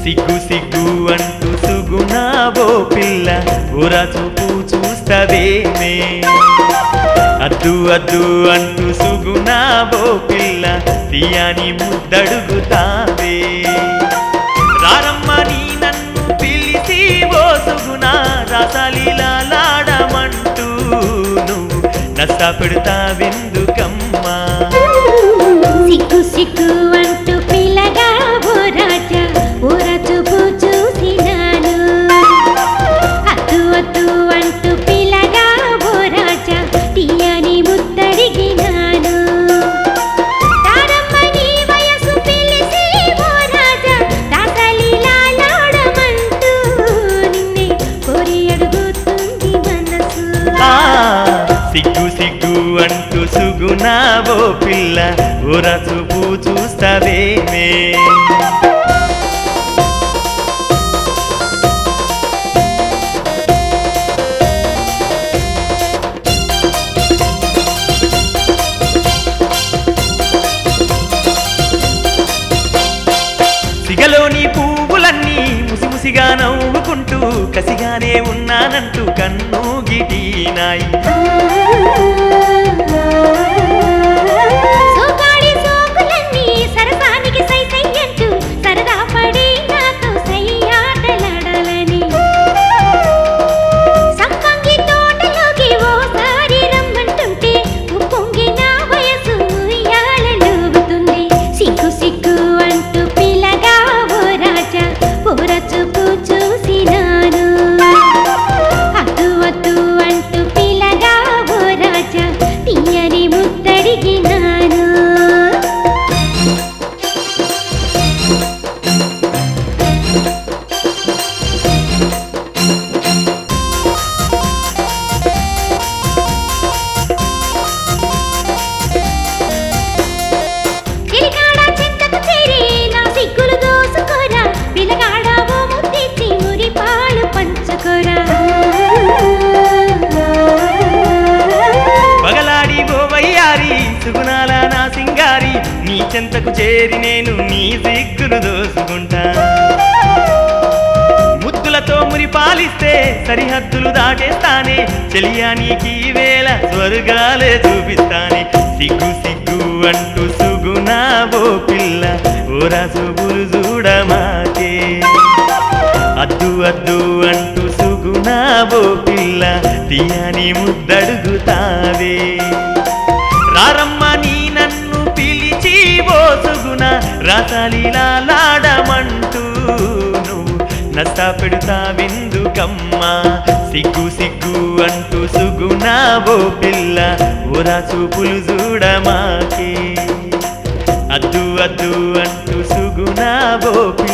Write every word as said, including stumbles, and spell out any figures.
సిగ్గు సిగ్గు అంటూ సుగుణావో పిల్ల ఊర చూపు చూస్తవేమే అద్దు అద్దు అంటూ సుగుణావో పిల్ల తీయని ముద్దడుగుతావే రారమ్మని నన్ను పిలిచి ఓ సుగుణా రాసలీలాడమంటూ నువ్వు నష్టపెడతావెందుకమ్మా సిగ్గు సిగ్గు అంటూ పిల్లగా ఓ రాజా ఊర చూపు చూసినాను అద్దు అద్దు అంటూ పిల్లగా ఓ రాజా తీయని ముద్దడిగినాను తారమ్మని వయసు పిలిచి ఓ రాజా దాసలీలాడమంటూ నిన్నే కోరి అడుగుతుంది మనసు సిగ్గు సిగ్గు అంటూ సుగుణావో పిల్ల ఊర చూపు చూస్తవేమే సిగలోని పువ్వులన్నీ ముసిముసిగా నవ్వుకుంటూ కసిగానే ఉన్నానంటూ కన్ను గిటినాయి సోగాడి సోకులన్నీ సరసానికి సై సై అంటూ సరదా పడి నాతో సయ్యాటలాడాలని సంపంగి తోటలోకి ఓసారి రమ్మంటుంటే ఉప్పొంగి నా వయసు ఉయ్యాలలూగుతుంది సిగ్గు సిగ్గు అంటూ పిల్లగా ఓ రాజా ఊర చూపు చూసినాను అద్దు అద్దు అంటూ పిల్లగా ఓ రాజా తీయని ముద్దడిగినాను చిరికాడ చెంతకు చేరి నా సిగ్గులు దోసుకోరా పిల్లగాడ ఓ ముద్దిచ్చి మురి పాలు పంచుకోరా పగలాడి గోవయ్యారి సుగుణాల నా సింగారి నీ చెంతకు చేరి నేను నీ సిగ్గును దోసుకుంటా ముద్దులతో మురి పాలిస్తే సరిహద్దులు దాటేస్తానే చెలియా నీకీ వేళ స్వర్గాలే చూపిస్తానే సిగ్గు సిగ్గు అంటూ సుగుణావో పిల్ల ఓరా చూపులు చూడమాకే అద్దు అద్దు అంటూ సుగుణావో పిల్ల తీయని ముద్దడుగుతావే రారమ్మని నన్ను పిలిచి ఓ సుగుణ రాసలీలాడమంటూ నువ్వు నష్టపెడతావెందుకమ్మా సిగ్గు సిగ్గు అంటూ సుగుణావో పిల్ల ఊరా చూపులు చూడమాకే అద్దు అద్దు అంటూ సుగుణావో పిల్ల